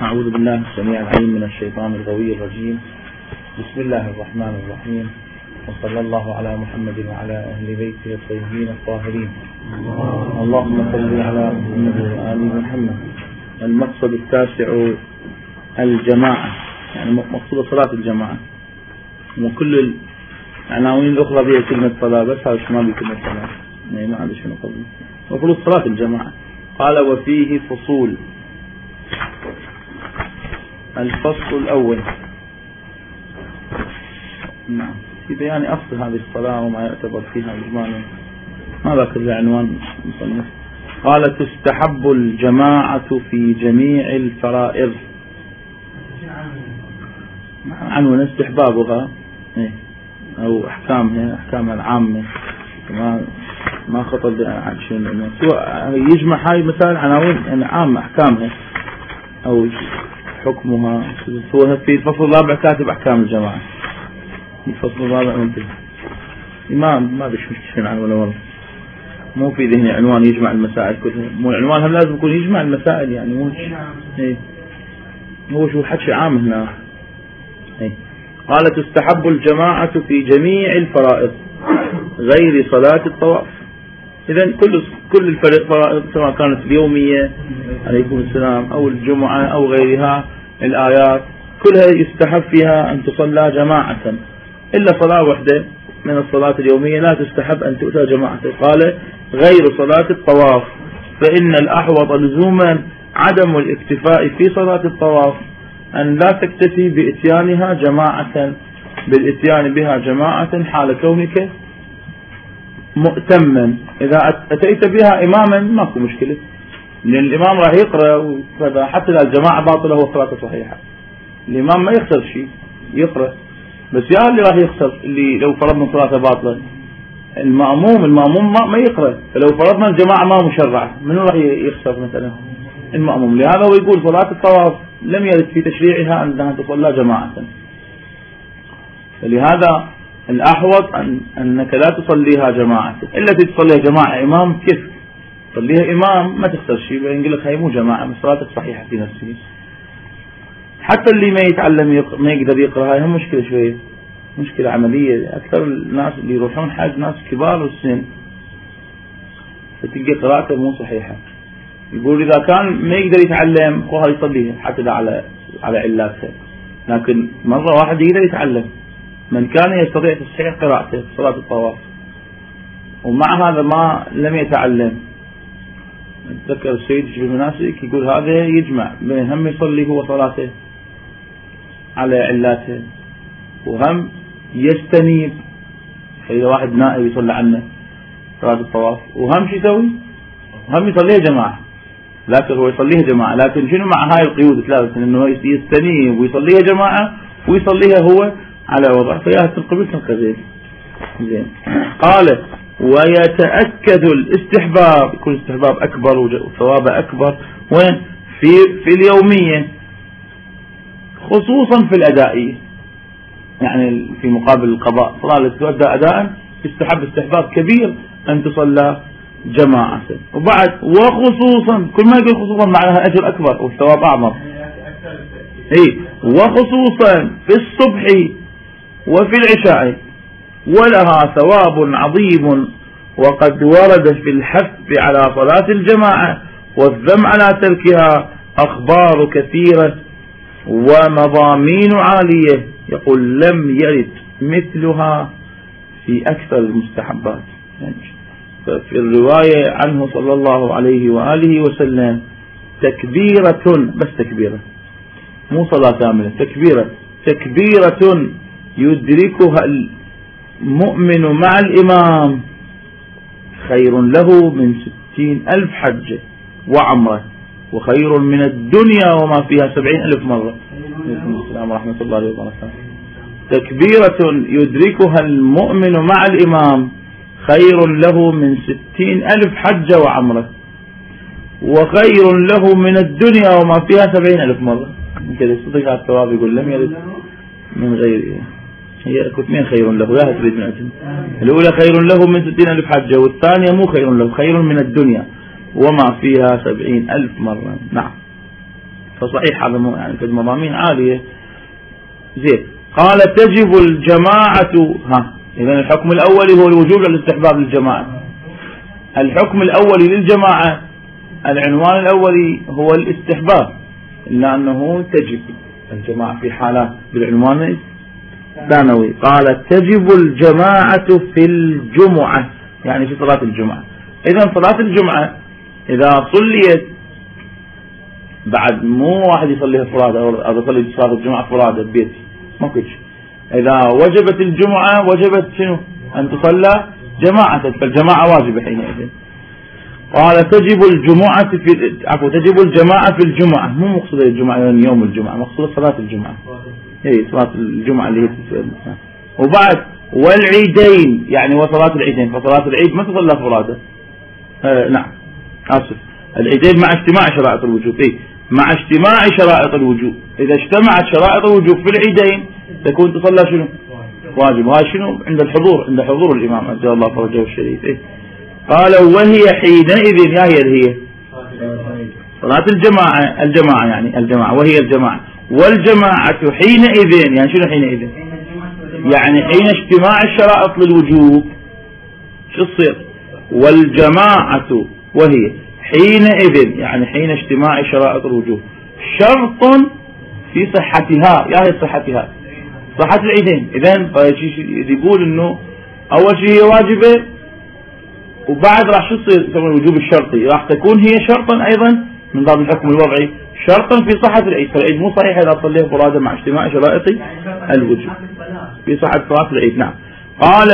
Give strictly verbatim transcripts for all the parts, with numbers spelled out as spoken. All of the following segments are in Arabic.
أعوذ بالله السميع العليم من الشيطان الغوي الرجيم. بسم الله الرحمن الرحيم، وصلى الله على محمد وعلى أهل بيته الطيبين الطاهرين. اللهم صل على محمد وآل محمد. المقصد التاسع الجماعة، يعني مقصود صلاة الجماعة، وكل العناوين الأخرى بها كلمة صلاة، بس هذا ما بيه كلمة صلاة، يعني ما عندي شنو قبل. مفروض صلاة الجماعة. قال وفيه فصول. الفصل الأول نعم في بيان أصل هذه الصلاة وما يعتبر فيها إجمالا. ماذا كل عنوان مصنف؟ قال تستحب الجماعة في جميع الفرائض. عنوان استحبابها أو أحكامها، أحكامها العامة، ما ما خطر عن شيء، سواء يجمع هاي مثلا عناوين يعني عامة أحكامها أو حكمها. هو في الفصل الرابع كاتب أحكام الجماعة، الفصل الرابع منتهي. ما ما بيش مشكلة عن ولا والله، مو في ذهني عنوان يجمع المسائل كلها. مو العنوان هم لازم يكون يجمع المسائل، يعني مو ايه هو شو حكي عام هنا. ايه قال تستحب الجماعة في جميع الفرائض غير صلاة الطواف. إذن كل كل الفرائض سواء كانت اليومية عليكم السلام أو الجمعة أو غيرها الآيات كلها يستحب فيها أن تصلى جماعة، إلا صلاة واحدة من الصلاة اليومية لا تستحب أن تؤتى جماعة. قال غير صلاة الطواف، فإن الأحوط لزوما عدم الاكتفاء في صلاة الطواف، أن لا تكتفي بإتيانها جماعة، بالإتيان بها جماعة حال كونك مؤتما. إذا أتيت بها إماما ماكو مشكلة، لأن الإمام راح يقرأ كذا، حتى إذا الجماعة باطلة وصلاة صحيحة الإمام ما يخسر شيء، يقرأ. بس يا اللي راح يخسر اللي لو فرضنا صلاة باطلة المأموم، المأموم ما, ما يقرأ. فلو فرضنا الجماعة ما مشرعة، من راح يخسر مثلا؟ المأموم. لهذا هو يقول صلاة الطواف لم يرد في تشريعها أنها تصلى جماعة، فلهذا الأحوط أن أنك لا تصليها جماعة. إلا تصليها جماعة إمام، كيف تصليها إمام ما تخسر شيء، يقول لك هاي مو جماعة، بس صلاتك صحيحة في نفسه. حتى اللي ما يتعلم يق... ما يقدر يقرأ، هاي هم مشكلة شوية، مشكلة عملية. أكثر الناس اللي يروحون حاج ناس كبار السن، فتلقى قراءته مو صحيحة. يقول إذا كان ما يقدر يتعلم هو يصليها حتى ده على على علاتها، لكن مرة واحد يقدر يتعلم. من كان يستطيع تصحيح قراءته في صلاة الطواف ومع هذا ما لم يتعلم، أتذكر السيد في المناسك يقول هذا يجمع بين هم يصلي هو صلاته على علاته وهم يستنيب. فإذا واحد نائب يصلي عنه صلاة الطواف وهم شو يسوي؟ هم يصليها جماعة، لكن هو يصليها جماعة، لكن شنو مع هاي القيود ثلاثة؟ إنه يستنيب ويصليها جماعة ويصليها هو على وضع، فيها تنقبل تنقبل. زين. قال ويتأكد الاستحباب، يكون استحباب أكبر وثواب أكبر وين؟ في في اليومية، خصوصا في الأدائية، يعني في مقابل القضاء. صلاة التي تؤدى أداء يستحب استحباب كبير أن تصلى جماعة. وبعد وخصوصا، كل ما يقول خصوصا معناها أجر أكبر والثواب أعظم. إيه وخصوصا في الصبح وفي العشاء، ولها ثواب عظيم. وقد ورد في الحث على صلاة الجماعة والذم على تركها أخبار كثيرة ومضامين عالية، يقول لم يرد مثلها في أكثر المستحبات. في الرواية عنه صلى الله عليه وآله وسلم تكبيرة، بس تكبيرة مو صلاة كاملة، تكبيرة تكبيرة يدركها المؤمن مع الإمام خير له من ستين ألف حجة وعمرة، وخير من الدنيا وما فيها سبعين ألف مرة. السلام ورحمة الله وبركاته. تكبيرة يدركها المؤمن مع الإمام خير له من ستين ألف حجة وعمرة، وخير له من الدنيا وما فيها سبعين ألف مرة. كذا صدق على الثواب. يقول لم يرد من غيره. هي كثمين خير له، لا تريد من أجل. الأولى خير له من ستين ألف حجة، والثانية مو خير له، خير من الدنيا وما فيها سبعين ألف مرة. نعم. فصحيح هذا مو يعني في مضامين عالية. زين. قال تجب الجماعة. ها إذا الحكم الأولي هو الوجوب للاستحباب للجماعة. الحكم الأولي للجماعة العنوان الأولي هو الاستحباب، إلا أنه تجب الجماعة في حالات بالعنوان الثانوي. قال تجب الجماعة في الجمعة، يعني في صلاة الجمعة. إذا صلاة الجمعة إذا صليت بعد مو واحد يصليها فرادة أو يصلي صلاة الجمعة فرادة ببيتي ماكو شيء. إذا وجبت الجمعة وجبت شنو؟ أن تصلى جماعة، فالجماعة واجبة حينئذ. قال تجب الجمعة في عفوا تجب الجماعة في الجمعة، مو مقصود الجمعة يعني يوم الجمعة، مقصود صلاة الجمعة، هي صلاة الجمعة اللي هي تسأل. وبعد والعيدين، يعني وصلاة العيدين، فصلاة العيد ما تصلى فرادة. آه نعم آسف، العيدين مع اجتماع شرائط الوجوب. إيه؟ مع اجتماع شرائط الوجوب. إذا اجتمعت شرائط الوجوب في العيدين تكون تصلى شنو؟ واجب. وهذا شنو؟ عند الحضور، عند حضور الإمام عجل الله فرجه الشريف. إيه؟ قال وهي حينئذ، يا هي هي صلاة الجماعة، الجماعة يعني الجماعة، وهي الجماعة. والجماعة حينئذ، يعني شنو حينئذ؟ يعني حين اجتماع الشرائط للوجوب شو تصير؟ والجماعة وهي حينئذ، يعني حين اجتماع شرائط الوجوب، شرط في صحتها، يا هي صحتها، صحة العيدين. إذن يقول إنه أول شيء هي واجبة، وبعد راح شو يصير؟ يسمى الوجوب الشرطي، راح تكون هي شرطا أيضا من باب الحكم الوضعي، شرطا في صحة العيد. فالعيد مو صحيح إذا صليه فرادة مع اجتماع شرائط الوجوب في صحة صلاة العيد. نعم. قال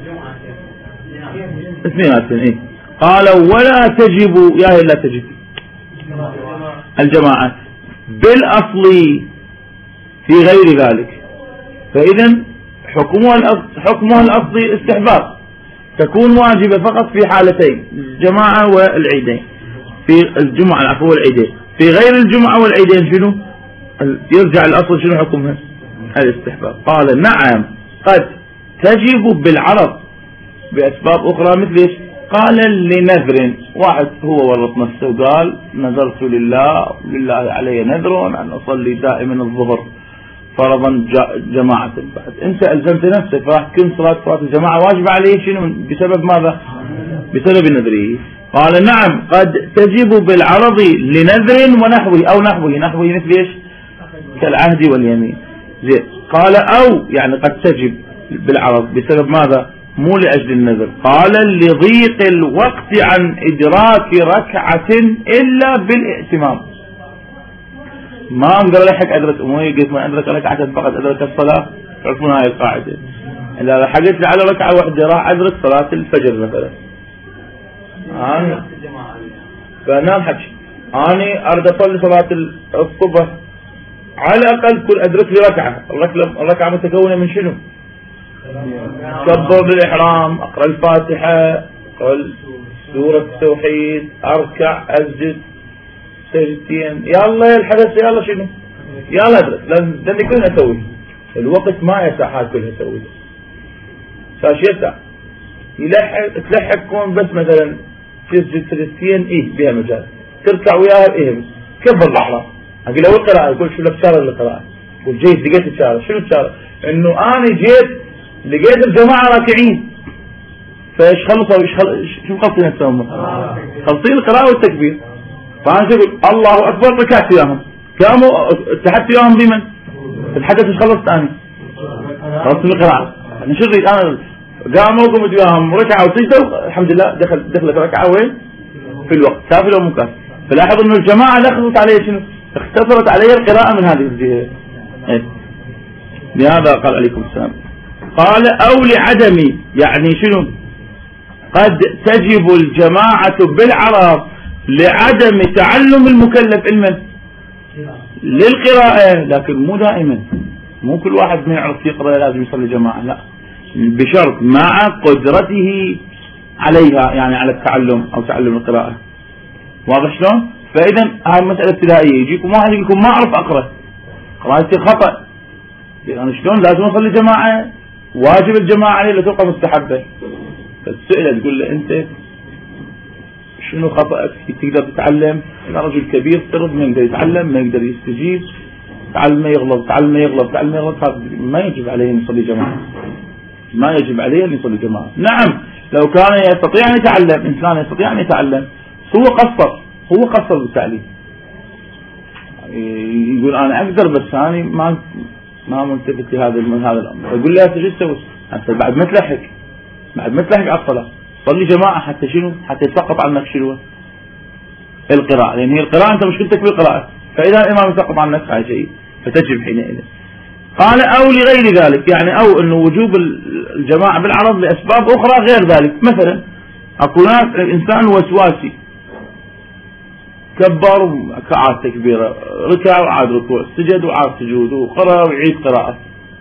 اثنيناتين. إيه؟ قال ولا تجب، يا هي لا تجب الجماعة بالأصل في غير ذلك. فإذا حكمها حكمها الأصلي استحباب، تكون واجبة فقط في حالتين، الجماعة والعيدين. في الجمعة العفو والعيدين، في غير الجمعة والعيدين شنو؟ يرجع الأصل شنو حكمها؟ الاستحباب. قال نعم قد تجب بالعرض بأسباب أخرى مثل إيش؟ قال لنذر، واحد هو ورط نفسه وقال نذرت لله لله علي نذر أن أصلي دائما الظهر فرضا جماعة. بعد أنت ألزمت نفسك فراح تكون صلاة صلاة الجماعة واجب عليه شنو؟ بسبب ماذا؟ بسبب نذره. قال نعم قد تجب بالعرض لنذر ونحوه أو نحوه، نحوه مثل إيش؟ كالعهد واليمين. زين. قال أو يعني قد تجب بالعرض بسبب ماذا؟ مو لأجل النذر. قال لضيق الوقت عن إدراك ركعة إلا بالائتمام. ما أقدر لحق أدرك أموي، قلت ما أدرك ركعة فقط أدرك الصلاة، تعرفون هاي القاعدة. إذا لحقت على ركعة واحدة راح أدرك صلاة الفجر مثلا. أنا فنام حكي أنا أريد أصلي صلاة الصبح على الأقل كل أدرك لي ركعة. الركعة متكونة من شنو؟ كبر بالإحرام، أقرأ الفاتحة، أقرأ سورة التوحيد، أركع، أسجد سجدتين، يلا الحدث يلا شنو؟ يلا أدرك، لأن كلها أسوي. الوقت ما يسع هاي كلها أسوي. فاش يسع يلحق تلحق كون بس مثلا تسجد سجدتين إيه بها مجال، تركع وياها إيه بس كبر الإحرام. أقول له القراءة، يقول شو لك شارع القراءة؟ يقول جيت لقيت الشارع. شنو الشارع؟ إنه أنا جيت لقيت الجماعة راكعين، فايش خلصوا ايش خل... شو خلصين نفسهم؟ خلصين القراءة والتكبير. فأنا أقول الله أكبر ركعت وياهم، قاموا اتحدت وياهم بمن؟ الحدث ايش خلصت أنا؟ خلصت القراءة. أنا شو ريد أنا؟ قاموا قمت وياهم ركعة وسجدوا، الحمد لله دخل دخلت ركعة وين؟ في الوقت كافل أو مكافل. فلاحظوا إنه الجماعة لخصت عليه شنو؟ اختصرت عليه القراءة من هذه الجهة. إيه؟ لهذا قال عليكم السلام. قال أو لعدم، يعني شنو؟ قد تجب الجماعة بالعرض لعدم تعلم المكلف علما للقراءة، لكن مو دائما، مو كل واحد ما يعرف يقرأ لازم يصلي جماعة، لا، بشرط مع قدرته عليها، يعني على التعلم أو تعلم القراءة. واضح شلون؟ فإذا هاي مسألة ابتدائية. يجيكم واحد يقول لكم ما أعرف أقرأ، قراءتي خطأ، يعني شلون لازم أصلي جماعة؟ واجب الجماعة عليه لتبقى مستحبة. فالسئلة تقول له أنت شنو خطأك تقدر تتعلم. إذا رجل كبير افترض ما يقدر يتعلم، ما يقدر يستجيب، تعلم يغلط تعلم يغلط تعلم يغلط، ما يجب عليه أن يصلي جماعة، ما يجب عليه أن يصلي جماعة. نعم لو كان يستطيع أن يتعلم، إنسان يستطيع أن يتعلم، هو قصر هو قصر بالتعليم، يقول أنا أقدر بس أنا ما ما ملتفت لهذا هذا الأمر، يقول له أنت شو تسوي؟ أنت بعد ما تلحق بعد ما تلحق على الصلاة صلي جماعة حتى شنو؟ حتى يسقط عنك شنو؟ القراءة، لأن هي القراءة أنت مشكلتك بالقراءة، فإذا الإمام يسقط عنك هذا شيء فتجب حينئذ. قال أو لغير ذلك، يعني أو أنه وجوب الجماعة بالعرض لأسباب أخرى غير ذلك. مثلا أكون إنسان وسواسي كبر وعاد تكبيره، ركع وعاد ركوع، سجد وعاد سجود، وقرأ ويعيد قراءة،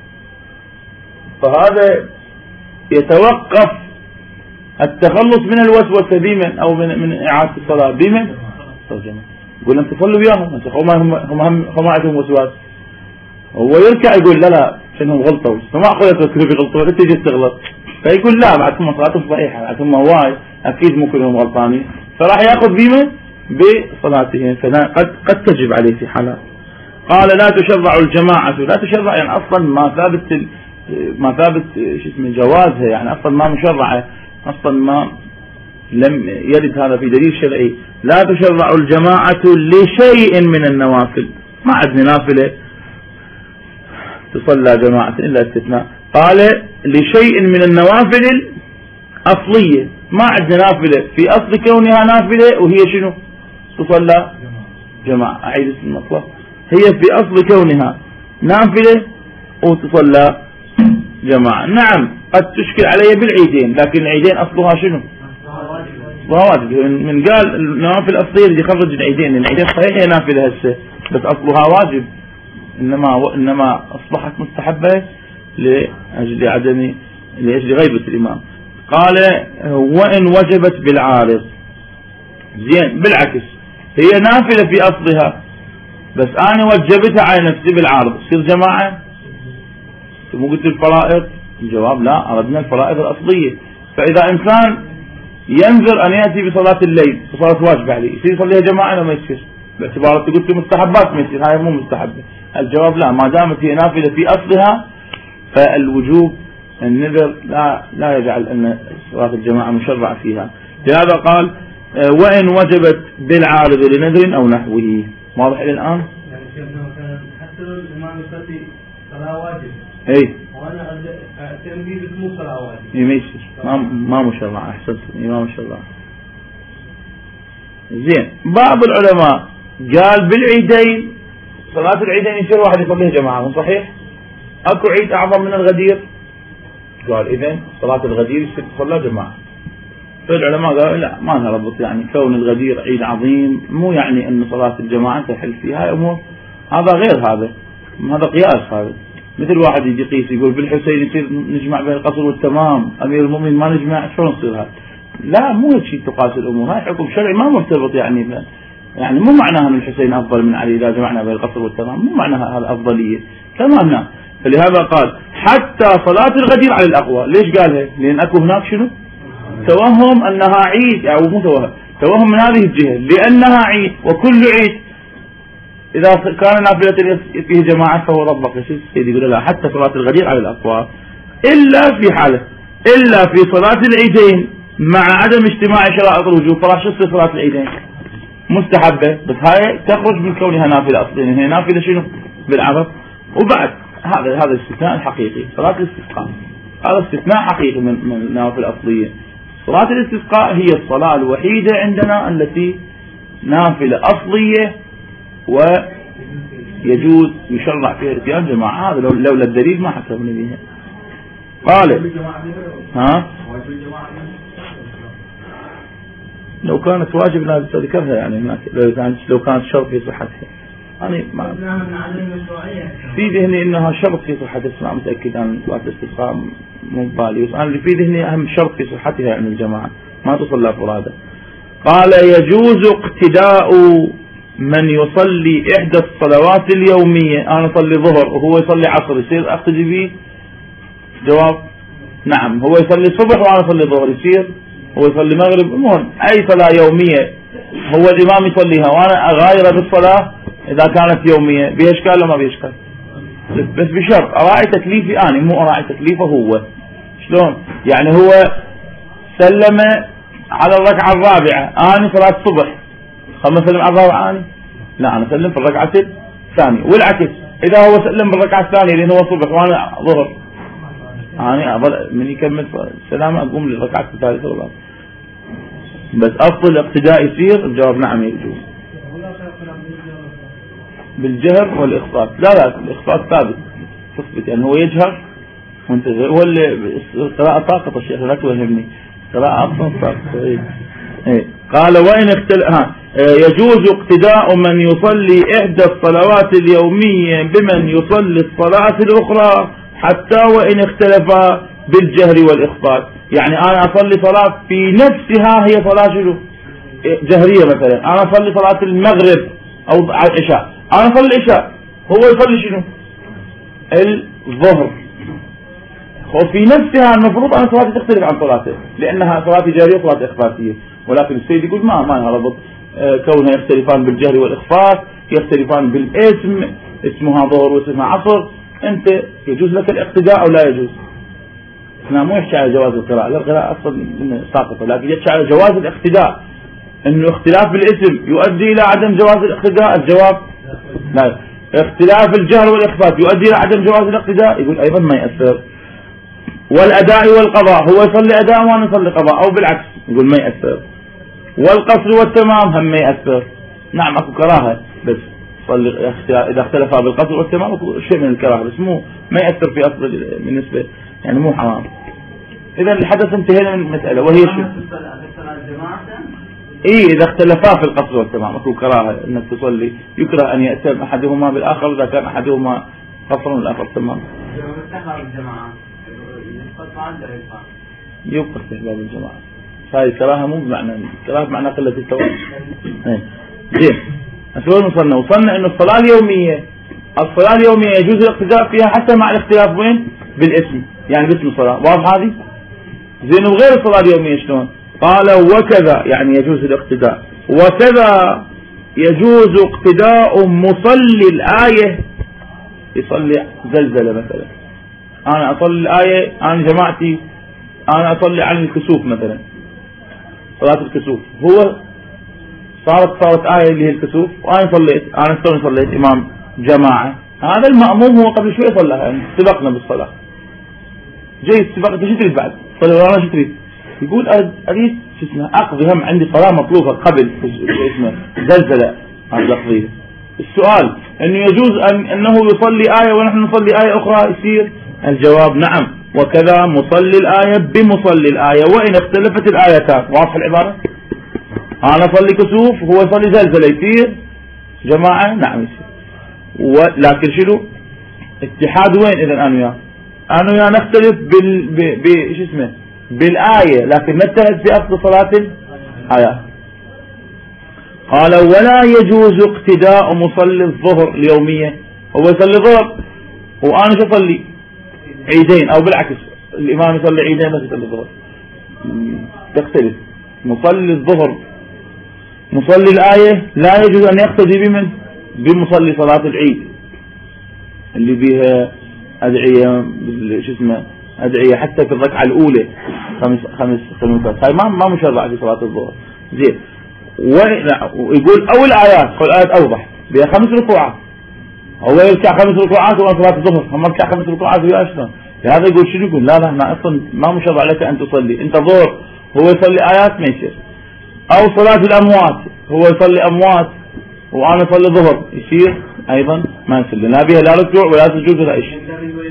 فهذا يتوقف التخلص من الوسوسة بمن أو من, من إعادة الصلاة بمن؟ يقول أنت تصلوا وياهم، هم هم هم هم عندهم وسواس، هو يركع يقول لا لا شنهم غلطوا، فما أقول لك غلطوا أنت تجي تغلط، فيقول لا بعدهم صلاتهم صحيحة، بعدهم هواي أكيد مو كلهم غلطانين، فراح يأخذ بمن؟ بصلاتهم، فقد قد تجب عليه في حالات. قال لا تشرع الجماعة، لا تشرع يعني أصلا ما ثابت ما ثابت شو اسمه جوازها، يعني أصلا ما مشرعة، أصلا ما لم يرد هذا في دليل شرعي. لا تشرع الجماعة لشيء من النوافل، ما عندنا نافلة تصلى جماعة إلا استثناء. قال لشيء من النوافل الأصلية، ما عندنا نافلة في أصل كونها نافلة وهي شنو؟ تصلى جماعة. أعيد المطلب، هي في أصل كونها نافلة وتصلى جماعة. نعم قد تشكل علي بالعيدين، لكن العيدين أصلها شنو؟ أصلها واجب. من قال النوافل الأصلية اللي يخرج العيدين، العيدين صحيح هي نافلة هسه بس أصلها واجب، إنما إنما أصبحت مستحبة لأجل عدم لأجل غيبة الإمام. قال وإن وجبت بالعارض، زين بالعكس هي نافلة في أصلها بس أنا وجبتها على نفسي بالعارض، تصير جماعة؟ مو قلت الفرائض؟ الجواب لا، أردنا الفرائض الأصلية. فإذا إنسان ينذر أن يأتي بصلاة الليل، صلاة واجبة عليه، يصير يصليها جماعة ولا ما يصير؟ باعتبار قلت مستحبات ما يصير، هاي مو مستحبة. الجواب لا، ما دامت هي نافلة في أصلها فالوجوب النذر لا لا يجعل أن صلاة الجماعة مشرع فيها. لهذا قال وإن وجبت بالعارض لنذر أو نحوه. واضح إلى الآن؟ يعني حتى الإمام يصلي صلاة واجب اي وانا تنبيه باسمه صلاة واجب ما يصير، ما ما مشرع. احسنت، ما مشرع. زين بعض العلماء قال بالعيدين صلاة العيدين يصير واحد يصليها جماعة، مو صحيح؟ اكو عيد اعظم من الغدير؟ قال اذا صلاة الغدير يصير تصلى جماعة. فالعلماء قالوا لا ما نربط، يعني كون الغدير عيد عظيم مو يعني ان صلاة الجماعة تحل فيها. هاي امور هذا غير هذا، هذا قياس. هذا مثل واحد يجي يقيس يقول بالحسين يصير نجمع بين القصر والتمام، امير المؤمنين ما نجمع، شلون يصير هذا؟ لا مو هيك شيء تقاس الامور، هاي حكم شرعي ما مرتبط. يعني يعني مو معناها ان الحسين افضل من علي اذا جمعنا بين القصر والتمام، مو معناها هذا افضليه تماما. فلهذا قال حتى صلاة الغدير على الاقوى. ليش قالها؟ لان اكو هناك شنو؟ توهم انها عيد، او مو توهم، توهم من هذه الجهه لانها عيد، وكل عيد إذا كان نافلة فيه جماعة فهو ربك. السيد يقول لا، حتى صلاة الغدير على الأقوال إلا في حالة، إلا في صلاة العيدين مع عدم اجتماع شرائط الوجوب، فراح تصير صلاة العيدين مستحبة، بس هاي تخرج من كونها نافلة أصلا، هي نافلة شنو؟ بالعرض. وبعد هذا هذا الاستثناء الحقيقي، صلاة الاستسقاء هذا استثناء حقيقي من من النوافل الأصلية. صلاة الاستسقاء هي الصلاة الوحيدة عندنا التي نافلة أصلية ويجوز يشرع فيها اتيان جماعة. هذا لولا الدليل ما حكمنا بها. قال ها لو كانت واجب لا ذكرها، يعني لو كانت لو كانت شرط في صحتها. أنا ما في ذهني إنها شرط في صحتها، ما متأكد عن صلاة الاستسقاء مو بالي، بس أنا اللي في ذهني أهم شرط في صحتها عن الجماعة ما تصلى فرادى. قال يجوز اقتداء من يصلي إحدى الصلوات اليومية، أنا أصلي ظهر وهو يصلي عصر، يصير أقتدي به؟ جواب نعم. هو يصلي صبح وأنا أصلي ظهر، يصير هو يصلي مغرب، المهم أي صلاة يومية هو الإمام يصليها وأنا أغاير بالصلاة إذا كانت يومية، بها إشكال ولا ما بها إشكال؟ بس بشرط أراعي تكليفي أنا، مو أراعي تكليفه هو. شلون؟ يعني هو سلم على الركعة الرابعة، أنا صلاة الصبح، خلنا سلم على الرابعة أنا؟ لا، أنا سلم في الركعة الثانية. والعكس إذا هو سلم بالركعة الثانية لأنه هو صبح وأنا ظهر، أنا أظل من يكمل السلام أقوم للركعة الثالثة والله. بس أفضل اقتداء يصير، الجواب نعم يجوز بالجهر والإخفاء. لا لا، الإخفاء ثابت تثبت، يعني هو يجهر وانت هو اللي القراءة ساقطة. الشيخ لا توهمني، القراءة أصلا ساقطة. إيه. إيه. قال وإن اختل ها يجوز اقتداء من يصلي إحدى الصلوات اليومية بمن يصلي الصلاة الأخرى حتى وإن اختلفا بالجهر والإخفاء. يعني أنا أصلي صلاة في نفسها هي صلاة شنو جهرية، مثلا أنا أصلي صلاة المغرب أو العشاء، أنا أصلي العشاء هو يصلي شنو الظهر، وفي نفسها المفروض أن صلاتي تختلف عن صلاته لأنها صلاتي جهرية وصلاتي إخفاتية. ولكن السيد يقول ما ما يربط آه كونها يختلفان بالجهر والإخفاء، يختلفان بالاسم، اسمها ظهر واسمها عصر. أنت يجوز لك الاقتداء أو لا يجوز؟ احنا مو يحكي على جواز القراءة، لا القراءة أصلا ساقطة، لكن يحكي على جواز الاقتداء. إنه اختلاف بالاسم يؤدي إلى عدم جواز الاقتداء، الجواب لا. اختلاف الجهر والإخفاء يؤدي إلى عدم جواز الاقتداء، يقول أيضا ما يأثر. والأداء والقضاء، هو يصلي أداء وأنا أصلي قضاء أو بالعكس، يقول ما يأثر. والقصر والتمام هم ما يأثر. نعم أكو كراهة، بس صلي إذا اختلفا بالقصر والتمام أكو شيء من الكراهة، بس مو ما يأثر في أصل بالنسبة، يعني مو حرام. إذا الحدث انتهينا من المسألة وهي شو؟ إيه إذا اختلفا في القصر والتمام أكو كراهة إنك تصلي، يكره أن يأتم أحدهما بالآخر إذا كان أحدهما قصرا والآخر تمام. يبقى استحباب الجماعة. هاي الكراهة مو بمعنى الكراهة بمعنى قلة التوازن. زين أسوأ وصلنا وصلنا إنه الصلاة اليومية الصلاة اليومية يجوز الاقتداء فيها حتى مع الاختلاف وين بالاسم، يعني باسم الصلاة. واضح هذه؟ زين وغير الصلاة اليومية شلون؟ قال وكذا يعني يجوز الاقتداء، وكذا يجوز اقتداء مصلي الآية يصلي زلزلة مثلا. أنا أصلي الآية، أنا جماعتي أنا أصلي عن الكسوف مثلا، صلاة الكسوف، هو صارت صارت آية اللي هي الكسوف وأنا صليت، أنا استوني صليت إمام جماعة، هذا المأموم هو قبل شوي صلى، يعني سبقنا بالصلاة، جاي السباق أنت شو تريد بعد؟ صلي ورانا شو تريد؟ يقول أريد شو اسمه أقضي، هم عندي صلاة مطلوبة قبل شو اسمه زلزلة هذا أقضيه. السؤال إنه يجوز أن أنه يصلي آية ونحن نصلي آية أخرى يصير؟ الجواب نعم، وكذا مصلي الآية بمصلي الآية وإن اختلفت الآيتان. واضح العبارة؟ أنا أصلي كسوف هو يصلي زلزلة يصير جماعة؟ نعم يصير. ولكن شنو اتحاد وين إذا أنا وياه؟ أنا وياه نختلف بال ب... ب... شو اسمه بالآية، لكن نتحد في أصل صلاة الآية. قال ولا يجوز اقتداء مصلي الظهر اليومية، هو يصلي ظهر وأنا شو أصلي عيدين أو بالعكس الإمام يصلي عيدين بس يصلي ظهر، تختلف. مصلي الظهر مصلي الآية لا يجوز أن يقتدي بمن؟ بمصلي صلاة العيد اللي بيها أدعية شو اسمه أدعية حتى في الركعة الأولى خمس خمس خمسات، هاي ما ما مشرع في صلاة الظهر. زين ويقول أو الآيات، قل الآيات أوضح بها خمس ركوعات، هو يركع خمس ركوعات وأنا صلاة الظهر هم يركع خمس ركوعات ويا أشلون؟ لهذا يقول شنو يقول لا لا ما أصلا ما مشرع لك أن تصلي أنت ظهر هو يصلي آيات ما يصير. أو صلاة الأموات هو يصلي أموات وأنا أصلي ظهر يصير أيضا ما يصير، لا بها لا ركوع ولا سجود ولا شيء.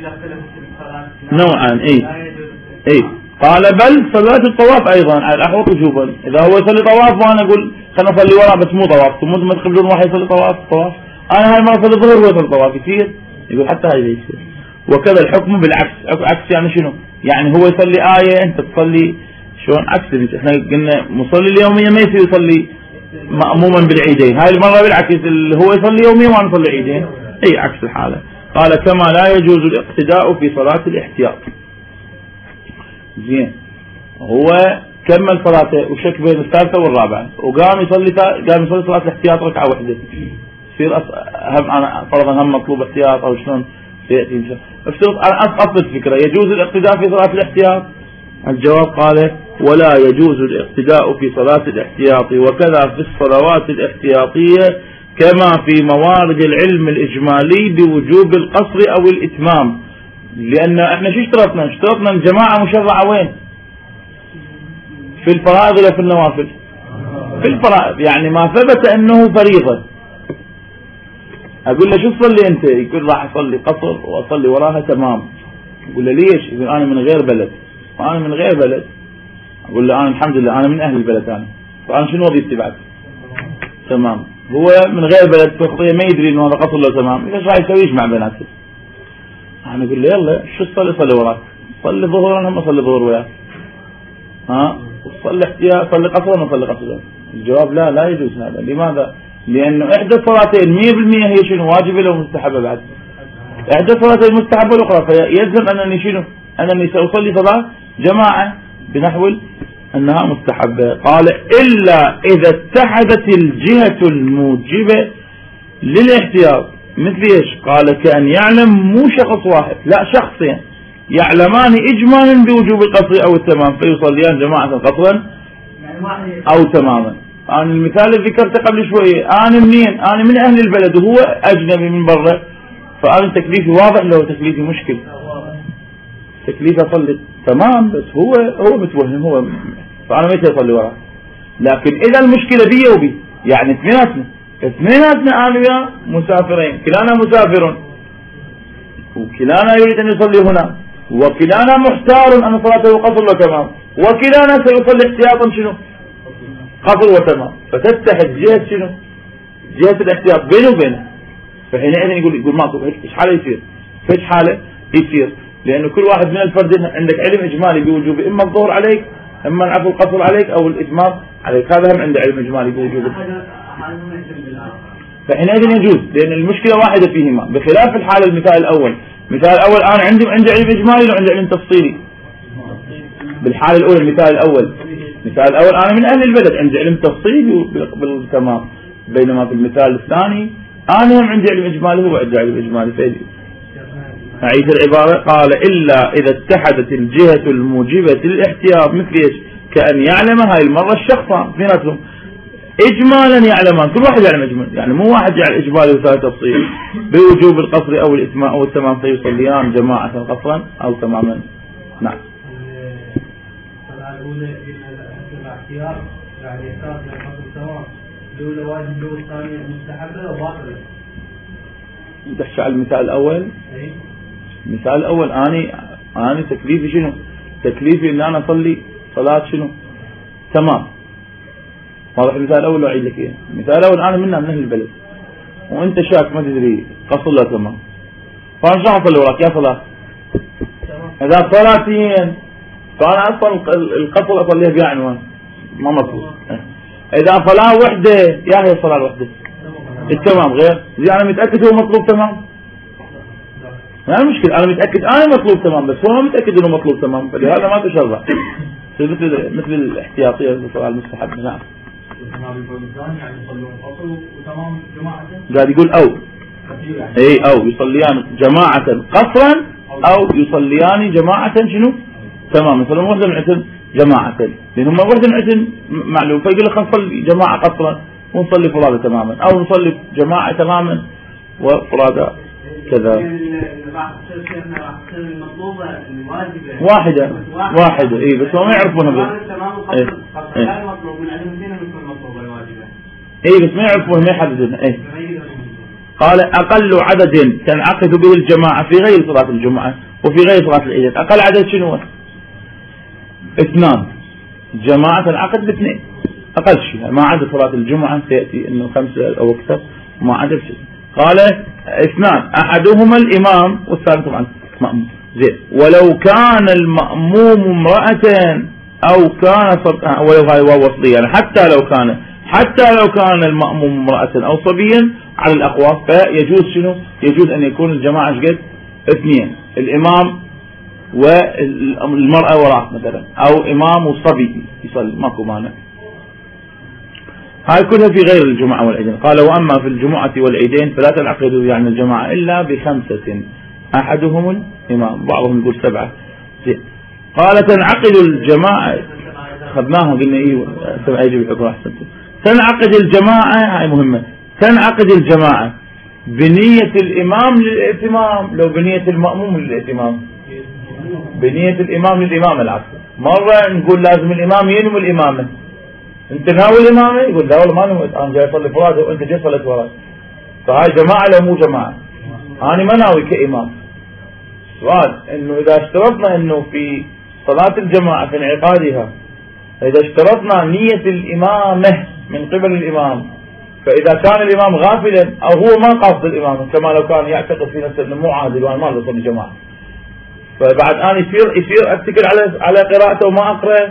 نوعا إيه إيه. قال بل صلاة الطواف أيضا على الأحوط وجوبا، إذا هو يصلي طواف وأنا أقول خلنا نصلي وراء بس مو طواف، ثم ما تقبلون واحد يصلي طواف طواف أنا هاي ما أصلي ظهر وهو يصلي طواف يصير؟ يقول حتى هاي يصير. وكذا الحكم بالعكس، عكس يعني شنو؟ يعني هو يصلي آية أنت تصلي شلون عكس. احنا قلنا مصلي اليومية ما يصير يصلي مأموما بالعيدين، هاي المرة بالعكس هو يصلي يوميا وأنا أصلي عيدين، أي عكس الحالة. قال كما لا يجوز الاقتداء في صلاة الاحتياط. زين هو كمل صلاته وشك بين الثالثة والرابعة وقام يصلي قام يصلي صلاة الاحتياط ركعة واحدة، يصير هم أنا فرضا هم مطلوب احتياط أو شلون سيأتي إن شاء الله. افترض أنا أصل الفكرة يجوز الاقتداء في صلاة الاحتياط؟ الجواب قال ولا يجوز الاقتداء في صلاة الاحتياط وكذا في الصلوات الاحتياطية كما في موارد العلم الإجمالي بوجوب القصر أو الإتمام. لأن احنا شو اشترطنا؟ اشترطنا الجماعة مشرعة وين؟ في الفرائض ولا في النوافل؟ في الفرائض، يعني ما ثبت أنه فريضة أقول له شو تصلي أنت؟ يقول راح أصلي قصر وأصلي وراها تمام. أقول له ليش؟ يقول أنا من غير بلد. وأنا من غير بلد أقول له أنا الحمد لله أنا من أهل البلد أنا، فأنا شنو وظيفتي بعد؟ تمام. هو من غير بلد فقطية ما يدري إنه هذا قصر له تمام، ليش راح يسويش مع بناته؟ أنا أقول له يلا شو تصلي؟ صلي وراك، صلي ظهر أنا هم أصلي ظهر وياك، ها صلي احتياط صلي قصر ولا صلي قصر؟ الجواب لا لا يجوز هذا. لماذا؟ لأنه إحدى الصلاتين مية بالمية هي شنو واجبة لو مستحبة بعد. إحدى الصلاتين مستحبة الأخرى، فيلزم أنني شنو؟ أنني سأصلي صلاة جماعة بنحو أنها مستحبة. قال إلا إذا اتحدت الجهة الموجبة للاحتياط. مثل إيش؟ قال كأن يعلم مو شخص واحد لا شخصين يعلمان إجمالا بوجوب القصر أو التمام فيصليان جماعة قصرا أو تماما. أنا المثال اللي ذكرته قبل شوية أنا منين؟ أنا من أهل البلد وهو أجنبي من برا، فأنا تكليفي واضح له تكليفي مشكل، تكليفي أصلي تمام بس هو هو متوهم هو، فأنا ما يصلي وراه. لكن إذا المشكلة بي وبي يعني اثنيناتنا اثنيناتنا أنا وياه مسافرين، كلانا مسافر وكلانا يريد أن يصلي هنا وكلانا محتار أن صلاته قصر وتمام وكلانا سيصلي احتياطا شنو؟ قصر وتمام. فتتحد جهة شنو؟ جهة الاحتياط بينه وبينه. فحينئذ يقول يقول ماكو ايش حاله يصير؟ فايش حاله يصير؟ لأنه كل واحد من الفردين عندك علم إجمالي بوجوب إما الظهر عليك إما العفو القصر عليك أو الإتمام عليك، هذا هم عنده علم إجمالي بوجوب. فحينئذ يجوز لأن المشكلة واحدة فيهما، بخلاف الحالة المثال الأول. المثال الأول أنا عندي عندي علم إجمالي وعندي علم تفصيلي. بالحالة الأولى المثال الأول المثال الأول أنا من أهل البلد عندي علم تفصيلي بالتمام، بينما في المثال الثاني أنا هم عندي علم إجمالي هو عنده علم إجمالي. فيدي أعيد العبارة. قال إلا إذا اتحدت الجهة الموجبة للاحتياط مثل إيش؟ كأن يعلم هاي المرة الشخصان في نفسهم إجمالا يعلمان، كل واحد يعلم إجمال، يعني مو واحد يعلم إجمالي وثالث تفصيل بوجوب القصر أو الإتمام أو التمام فيصليان جماعة قصرا أو تماما. نعم. الأولى الاحتياط يعني إحساس القصر سواء الأولى واجب له الثانية مستحبة وباطلة. تحكي على المثال الأول. المثال الأول أني أنا تكليفي شنو؟ تكليفي إن أنا أصلي صلاة شنو؟ تمام. واضح المثال الأول أعيد لك إيه؟ المثال الأول أنا منا من أهل البلد وأنت شاك ما تدري قصر لا تمام، فأنا شو أصلي وراك يا صلاة؟ إذا صلاتين فأنا أصلا القصر أصليها بها عنوان ما مطلوب. إذا صلاة وحدة يا هي الصلاة الوحدة التمام غير زي أنا متأكد هو مطلوب تمام. يعني مشكلة أنا متأكد أنا مطلوب تمام بس هو ما متأكد إنه مطلوب تمام، فلهذا ما تشرع مثل مثل الاحتياطية الصلاة المستحبة. نعم. قاعد يقول أو أي أو يصليان جماعة قصرا أو يصليان جماعة شنو؟ تمام. يصلون وحدة من عتم جماعة لأنهم وحدة من عتم معلوم، فيقول لك نصلي جماعة قصرا ونصلي فرادة تماما أو نصلي جماعة تماما وفرادة كذا. واحدة واحدة اي بس هم ما يعرفونها بس اي اي بس ما يعرفونها ما يحددونها. اي قال أقل عدد تنعقد به الجماعة في غير صلاة الجمعة وفي غير صلاة العيد. أقل عدد شنو هو؟ اثنان. جماعة تنعقد باثنين أقل شيء، ما عدا صلاة الجمعة سيأتي إنه خمسة أو أكثر ما عدا شيء. قال اثنان أحدهما الإمام والثالث طبعا مأموم. زين. ولو كان المأموم امرأة أو كان صبيا، ولو هاي وصليا يعني حتى لو كان حتى لو كان المأموم امرأة أو صبيا على الأقوى فيجوز شنو؟ يجوز أن يكون الجماعة قد اثنين، الإمام والمرأة وراء مثلا، أو إمام وصبي يصلي ماكو مانع. هاي كلها في غير الجمعة والعيدين. قال وأما في الجمعة والعيدين فلا تنعقد يعني الجماعة إلا بخمسة أحدهم الإمام، بعضهم يقول سبعة. قال تنعقد الجماعة، خذناها قلنا إيه سبعة يجب الحكم أحسن. تنعقد الجماعة، هاي مهمة، تنعقد الجماعة بنية الإمام للائتمام لو بنية المأموم للائتمام. بنية الإمام للإمام العصر. مرة نقول لازم الإمام ينوي الإمامة، انت ناوي الإمامة؟ يقول لا والله ما نويت، أنا جاي أصلي فرادة وأنت جاي صليت وراي. فهاي جماعة لو مو جماعة؟ أنا ما ناوي كإمام. سؤال إنه إذا اشترطنا إنه في صلاة الجماعة في انعقادها، إذا اشترطنا نية الإمامة من قبل الإمام، فإذا كان الإمام غافلا أو هو ما قاصد الإمامة، كما لو كان يعتقد في نفسه إنه مو عادل وأنا ما أصلي جماعة، فبعد أنا يصير يصير أتكل على على قراءته وما أقرأ،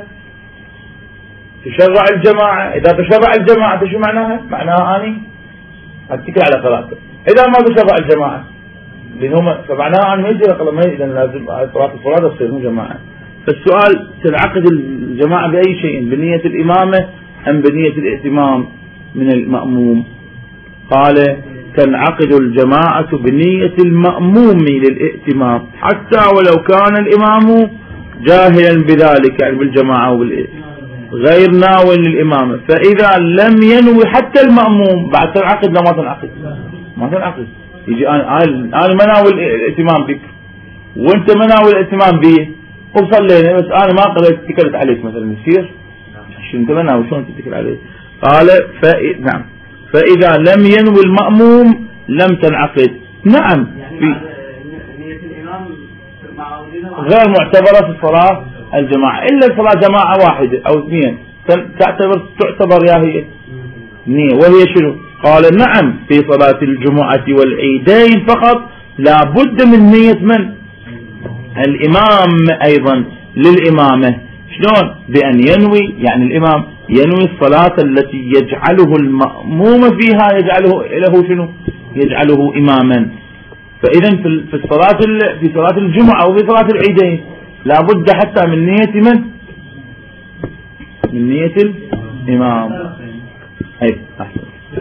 تشرع الجماعة. إذا تشرع الجماعة شو معناها؟ معناها أني أتكل على قراءته. إذا ما تشرع الجماعة لأنهم فمعناها أنا ما يجي ما إذا لازم صلاة الفرادة تصير مو جماعة. فالسؤال تنعقد الجماعة بأي شيء؟ بنية الإمامة أم بنية الائتمام من المأموم؟ قال تنعقد الجماعة بنية المأموم للائتمام حتى ولو كان الإمام جاهلا بذلك، يعني بالجماعة وبالائتمام غير ناوي للإمامة. فإذا لم ينوي حتى المأموم بعد تنعقد لا ما تنعقد؟ ما تنعقد. يجي أنا أنا ما ناوي الائتمام بك وأنت ما ناوي الائتمام بي وصلينا، بس أنا ما قدرت اتكلت عليك مثلا، يصير شو أنت ما ناوي شلون تتكل عليك؟ قال فإ... نعم فإذا لم ينوي المأموم لم تنعقد. نعم يعني في نية الإمام غير معتبرة في الصلاة الجماعة إلا الصلاة جماعة واحدة أو اثنين تعتبر تعتبر يا هي نية، وهي شنو؟ قال نعم في صلاة الجمعة والعيدين فقط لا بد من نية من؟ الإمام أيضا للإمامة. شلون؟ بأن ينوي، يعني الإمام ينوي الصلاة التي يجعله المأموم فيها يجعله له شنو؟ يجعله إماما. فإذا في الصلاة في صلاة الجمعة وفي صلاة العيدين لا بد حتى من نية من؟ من نية الإمام. أي أحسن.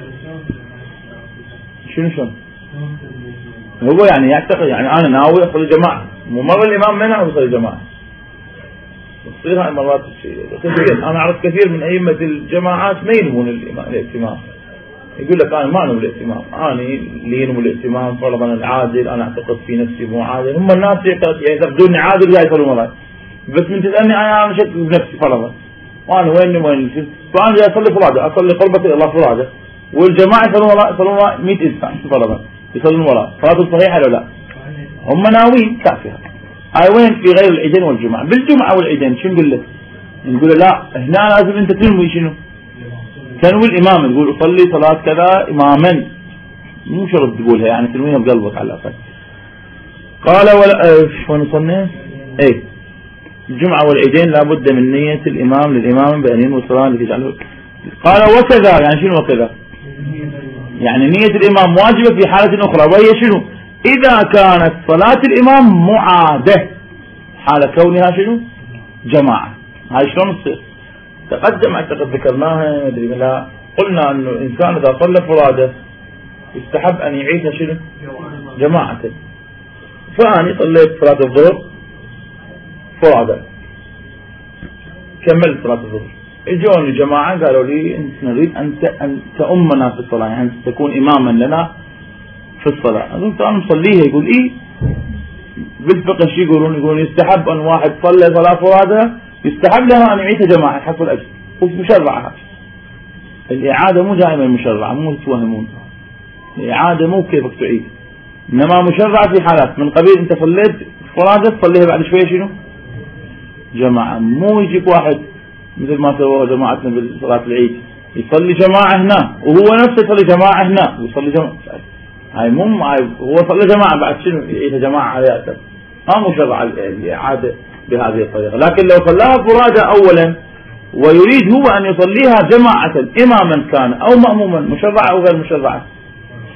شنو شلون؟ هو يعني يعتقد يعني أنا ناوي أصلي جماعة، مو مرة الإمام ما ناوي يصلي جماعة. تصير هاي مرات كثير، أنا أعرف كثير من أئمة الجماعات ما ينوون الائتمام، يقول لك أنا ما أنوي الائتمام، أنا اللي ينوي الائتمام فرضا العادل، أنا أعتقد في نفسي مو عادل. هم الناس يعتقدوني عادل جاي يصلون وراي، بس من تسألني أنا أنا شك بنفسي فرضا، وأنا وين وين فأنا جاي أصلي فرادة، أصلي قربة الله فرادة، والجماعة يصلون وراء يصلون وراء مئة إنسان فرضا يصلون وراء، صلاته صحيحة ولا لا؟ هم ناويين كافية. هاي وين؟ في غير العيدين والجمعة. بالجمعة والعيدين شو نقول لك؟ نقول لا هنا لازم أنت تنوي شنو؟ تنوي الإمام، تقول أصلي صلاة كذا إماما، مو شرط تقولها يعني تنويها بقلبك على الأقل. قال ولا شو نصنع؟ إيه الجمعة والعيدين لابد من نية الإمام للإمام بأن ينوي الصلاة التي تجعله. قال وكذا، يعني شنو وكذا؟ يعني نية الإمام واجبة في حالة أخرى، وهي شنو؟ إذا كانت صلاة الإمام معادة، حال كونها شنو؟ جماعة. هاي شلون تصير؟ تقدم اعتقد ذكرناها مدري لا، قلنا أنه الإنسان إذا صلى فرادة يستحب أن يعيدها شنو؟ جماعة. فأنا صليت صلاة الظهر فرادة، كملت صلاة الظهر، اجوني جماعة قالوا لي أنت نريد أن أن تؤمنا في الصلاة، يعني تكون إماما لنا في الصلاة. أقول أنا مصليها. يقول إيه بالفقه شو يقولون؟ يقولون يستحب أن واحد صلى صلاة فرادة يستحب لها أن يعيدها جماعة يحصل أجر، ومشرعها. الإعادة مو دائما مشرعة، مو تتوهمون، الإعادة مو كيفك تعيد، إنما مشرعة في حالات من قبيل أنت صليت فرادة تصليها بعد شوية شنو؟ جماعة. مو يجيك واحد مثل ما سووا جماعتنا بالصلاة العيد يصلي جماعة هنا وهو نفسه يصلي جماعة هنا ويصلي جماعة، هاي مو هو صلى جماعة بعد شنو يعيدها جماعة على أساس ما مشرع الإعادة بهذه الطريقة. لكن لو صلاها فرادة أولا ويريد هو أن يصليها جماعة إماما كان أو مأموما، مشرعة أو غير مشرعة؟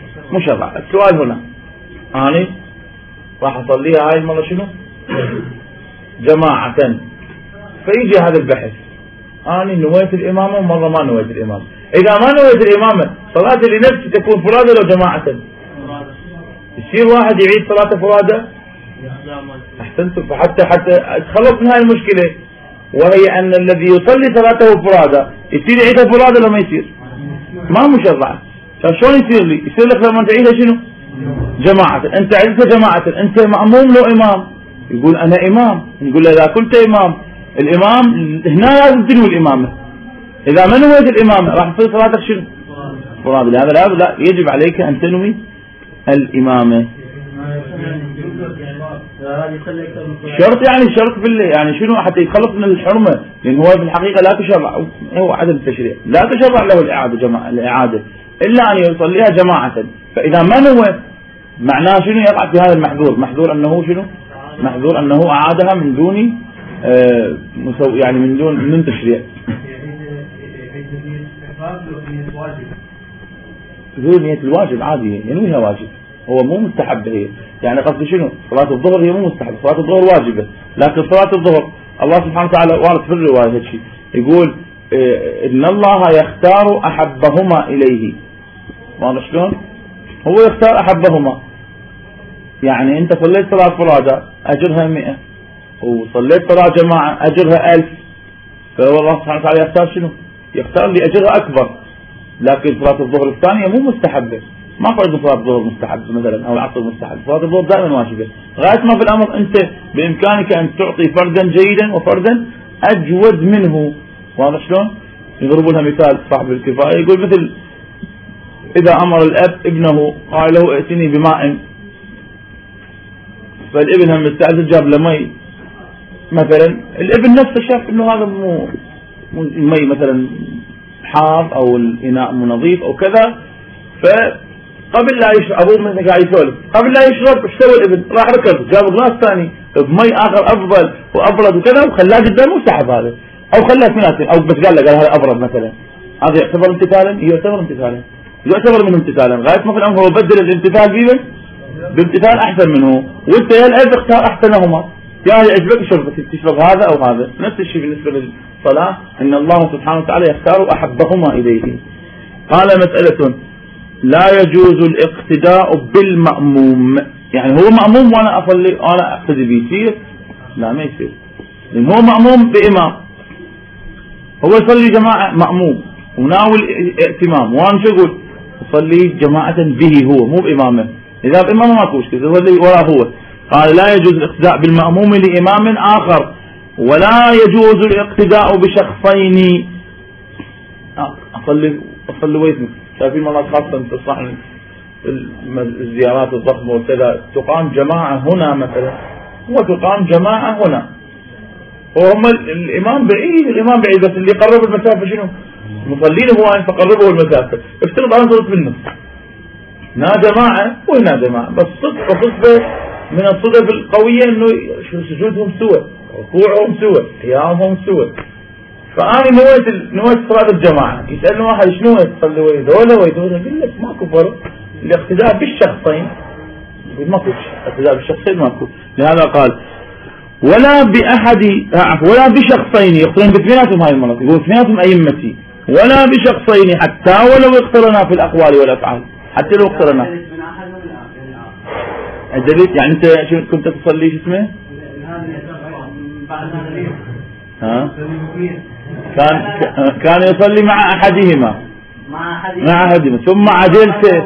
مشرعة. السؤال هنا أنا راح أصليها هاي المرة شنو؟ جماعة، فيجي هذا البحث أنا نويت الإمامة ومرة ما نويت الإمامة. إذا ما نويت الإمامة صلاة لنفسي تكون فرادة لو جماعة؟ يصير واحد يعيد صلاة فرادة. أحسنتم. فحتى حتى تخلص من هاي المشكلة، وهي أن الذي يصلي صلاته فرادة يصير يعيدها فرادة لو ما يصير ما مشرع. فشلون يصير لي؟ يصير لك لما تعيدها شنو؟ جماعة. أنت عيدتها جماعة، أنت مأموم لو إمام. يقول أنا إمام، نقول له إذا كنت إمام الإمام هنا لازم تنوي الإمامة. إذا ما نويت الإمامة راح تصير صلاتك شنو؟ فرادة. لهذا لا, لا يجب عليك أن تنوي الإمامة. شرط يعني شرط بالله يعني شنو حتى يتخلص من الحرمة، لأن هو في الحقيقة لا تشرع، هو عدم التشريع، لا تشرع له الإعادة جماعة الإعادة إلا أن يصليها جماعة. فإذا ما نوى معناه شنو؟ يقع في هذا المحذور. محذور أنه شنو؟ محذور أنه أعادها من دون آه مسو يعني من دون من تشريع. تقول نية الواجب عادي ينويها واجب، هو مو مستحب. هي يعني قصدي شنو؟ صلاة الظهر هي مو مستحب، صلاة الظهر واجبة، لكن صلاة الظهر الله سبحانه وتعالى وارد في الرواية هذا الشيء يقول إيه إن الله يختار أحبهما إليه. ما شلون؟ هو يختار أحبهما، يعني أنت صليت صلاة فرادة أجرها مئة، وصليت صلاة جماعة أجرها ألف، فهو الله سبحانه وتعالى يختار شنو؟ يختار لي أجرها أكبر. لكن صلاة الظهر الثانية مو مستحبة، ما فرض صلاة الظهر مستحب مثلا أو العصر مستحب، صلاة الظهر دائما واجبة. غاية ما في الأمر أنت بإمكانك أن تعطي فردا جيدا وفردا أجود منه. واضح شلون؟ يضربوا لها مثال صاحب الكفاية، يقول مثل إذا أمر الأب ابنه قال له ائتني بماء، فالابن هم مستعجل جاب له مي مثلا، الابن نفسه شاف إنه هذا مو مي مثلا حار أو الإناء مو نظيف أو كذا، فقبل لا يشرب أبوه مثلا قاعد يسولف، قبل لا يشرب ايش سوى الابن؟ راح ركض جاب غلاس ثاني بمي آخر أفضل وأبرد وكذا وخلاه قدامه مستحب هذا، أو خلاه اثنيناتين، أو بس قال له قال هذا أبرد مثلا، هذا يعتبر امتثالا؟ يعتبر امتثالا، يعتبر من امتثالا. غاية ما في الأمر هو بدل الامتثال فيه بامتثال أحسن منه، وأنت يا الأب اختار أحسنهما، يعني يعجبك شرب تشرب هذا أو هذا. نفس الشيء بالنسبة للصلاة، إن الله سبحانه وتعالى يختار أحبهما إليه. قال مسألة لا يجوز الاقتداء بالمأموم، يعني هو مأموم وأنا أصلي وأنا أقتدي به، يصير؟ لا ما يصير، لأن هو مأموم بإمام، هو يصلي جماعة مأموم وناول ائتمام، وأنا شو أقول؟ أصلي جماعة به هو مو بإمامه، إذا بإمامه ما كوش كذا يصلي وراه هو. قال لا يجوز الاقتداء بالمأموم لإمام آخر، ولا يجوز الاقتداء بشخصين. أصلي أصلي ويثم شايفين مرات خاصة في الصحن الزيارات الضخمة وكذا تقام جماعة هنا مثلا وتقام جماعة هنا، وهم الإمام بعيد الإمام بعيد بس اللي يقرب المسافة شنو؟ مصلين هو أن تقربه المسافة. افترض أنا صرت منه هنا جماعة وهنا جماعة، بس صدفة صدفة من الصدف القوية إنه سجودهم سوى، ركوعهم سوى، قيامهم سوى، فأنا نويت نويت صلاة الجماعة. يسألني واحد ايش نويت تصلي وين؟ دولة وين دولة؟ يقول لك ماكو فرق، الاقتداء بالشخصين. يقول ماكو اقتداء بالشخصين ماكو. لهذا قال ولا بأحد ولا بشخصين يقترن باثنيناتهم هاي المرات، يقول اثنيناتهم أئمتي، ولا بشخصين حتى ولو اقترنا في الأقوال والأفعال، حتى لو اقترنا. الدليل يعني أنت شو كنت تصلي شو اسمه؟ ها؟ كان كان يصلي مع أحدهما مع أحدهما ثم عدلت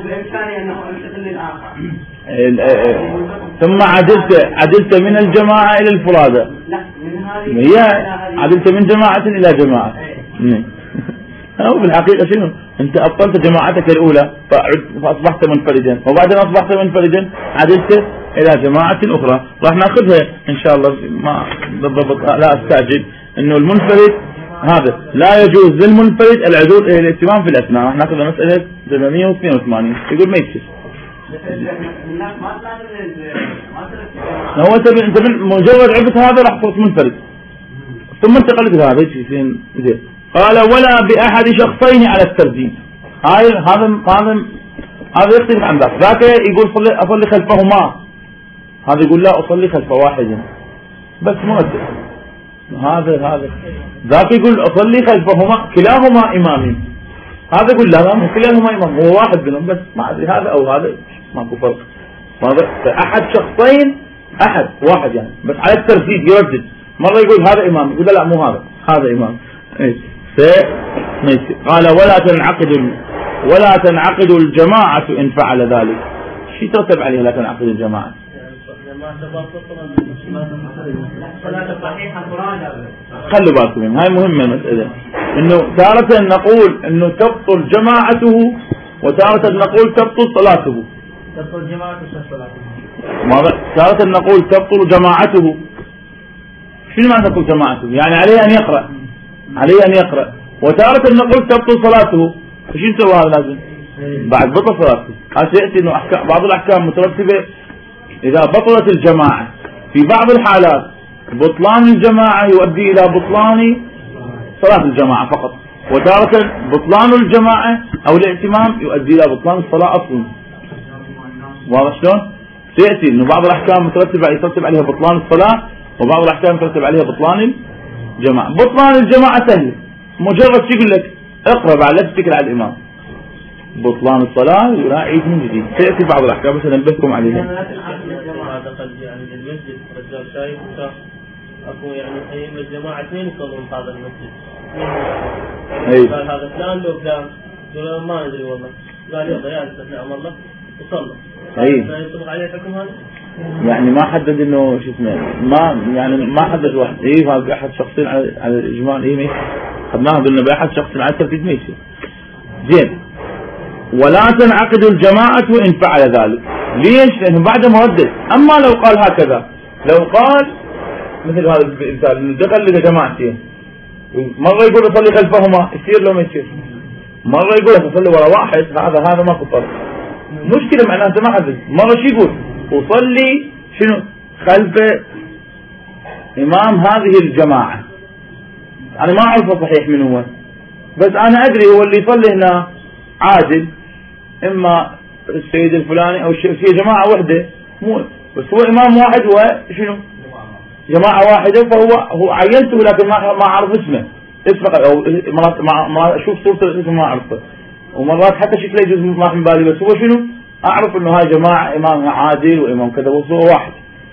ثم عدلت عدلت من الجماعة إلى الفرادة. هي عدلت من جماعة إلى جماعة. أو في الحقيقة شنو؟ أنت أبطلت جماعتك الأولى فأصبحت منفردا، وبعد أن أصبحت منفردا عدلت إلى جماعة أخرى. راح نأخذها إن شاء الله، ما بالضبط لا أستعجل. إنه المنفرد هذا لا يجوز للمنفرد العدول إلى الائتمام في الأثناء. راح نأخذ مسألة ثمانمئة واثنين وثمانين يقول ما يصير. هو أنت أنت مجرد عبث هذا راح تصير منفرد ثم انتقلت هذا شيء زين. قال ولا بأحد شخصين على الترتيب. هاي هذا هذا هذا يختلف عن ذاك. ذاك يقول صلي أصلي خلفهما، هذا يقول لا أصلي خلف واحد. بس مؤدب. هذا هذا ذاك يقول أصلي خلفهما كلاهما إمامي، هذا يقول لا مو كلاهما إمام، هو واحد منهم بس، ما أدري هذا أو هذا ماكو فرق. فأحد شخصين أحد واحد يعني، بس على الترتيب يردد، مرة يقول هذا إمام، يقول لا مو هذا هذا إمام. قال ولا تنعقد ولا تنعقد الجماعة إن فعل ذلك. شو ترتب عليه لا تنعقد الجماعة؟ خلوا بالكم هاي مهمة مسألة، إنه تارة نقول إنه تبطل جماعته وتارة نقول تبطل صلاته. تبطل جماعته صلاته. تارة نقول تبطل جماعته. شنو معنى تبطل جماعته؟ يعني عليه أن يقرأ، عليه أن يقرأ. وتارة نقول تبطل صلاته. فشو نسوي هذا لازم؟ بعد بطل صلاته. هذا سيأتي إنه أحكام بعض الأحكام مترتبة إذا بطلت الجماعة. في بعض الحالات بطلان الجماعة يؤدي إلى بطلان صلاة الجماعة فقط، وتارة بطلان الجماعة أو الائتمام يؤدي إلى بطلان الصلاة أصلا. واضح شلون؟ سيأتي إنه بعض الأحكام مترتبة يترتب عليها بطلان الصلاة، وبعض الأحكام يترتب عليها بطلان الجماعة. بطلان الجماعة سهل، مجرد شو يقول لك اقرأ بعد لا تتكل على الإمام. بطلان الصلاة يعيد من جديد. سيأتي بعض الأحكام بس ننبهكم عليها. يعني المسجد رجال شايف اكو يعني ايام الجماعه اثنين يصلون في هذا المسجد. اي قال هذا فلان لو فلان، قالوا ما ندري والله، قال يلا يا نعم الله وصلى. اي فيطبق عليه الحكم هذا؟ يعني ما حدد انه شو اسمه، ما يعني ما حدد واحد. اي هذا باحد شخصين على على الاجمال. اي ماشي خدناها قلنا باحد شخصين على الترتيب ماشي. زين. ولا تنعقد الجماعة إن فعل ذلك. ليش؟ لأنه بعد مردد. أما لو قال هكذا، لو قال مثل هذا المثال إنه دخل لجماعتين، مرة يقول أصلي خلفهما، يصير لو ما يصير. مرة يقول أصلي وراء واحد، هذا هذا ماكو فرق. مشكلة معناته ما حدد. مرة شو يقول؟ أصلي شنو؟ خلف إمام هذه الجماعة. أنا ما أعرفه صحيح من هو، بس أنا أدري هو اللي يصلي هنا عادل، إما السيد الفلاني أو الشيخ، هي جماعة واحدة مو بس هو إمام واحد وشنو جماعة واحدة، فهو هو عينته لكن ما ما أعرف اسمه اسمه أو مرات ما ما أشوف صورته الاسم ما أعرفه، ومرات حتى شكله يجوز ما في بالي، بس هو شنو أعرف إنه هاي جماعة إمام عادل وإمام كذا وهو واحد.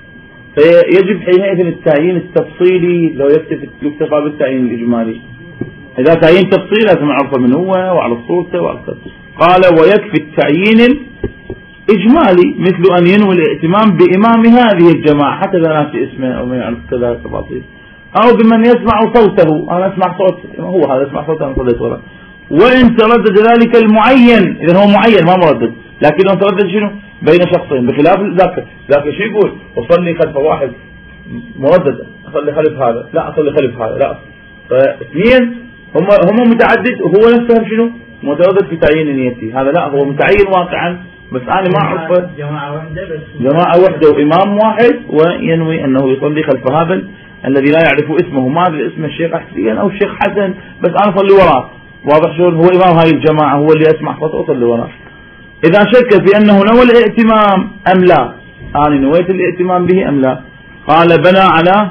فيجب حينئذ التعيين التفصيلي لو يكتفي يكتفى بالتعيين الإجمالي. إذا تعيين تفصيل لازم أعرفه من هو وعلى صورته وعلى التفصيل. قال ويكفي التعيين الإجمالي مثل أن ينوي الاهتمام بإمام هذه الجماعة حتى إذا ناسي اسمه أو ما يعرف كذا تفاصيل، أو بمن يسمع صوته. أنا أسمع صوت هو هذا يسمع صوته أنا صليت وراه. وإن تردد ذلك المعين، إذا هو معين ما مردد، لكن لو تردد شنو بين شخصين بخلاف ذاك ذاك شو يقول أصلي خلف واحد مردد، أصلي خلف هذا لا أصلي خلف هذا لا، فاثنين هم هم متعدد وهو نفسهم شنو متردد في تعيين نيتي. هذا لا هو متعين واقعا بس أنا ما أعرفه. جماعة واحدة بس جماعة واحدة وإمام واحد، وينوي أنه يصلي خلف هذا الذي لا يعرف اسمه، ما أدري اسم الشيخ حسين أو الشيخ حسن بس أنا أصلي وراه. واضح شلون؟ هو إمام هاي الجماعة، هو اللي أسمع صوته أصلي وراه. إذا شك في أنه نوى الائتمام أم لا، أنا نويت الائتمام به أم لا، قال بنى على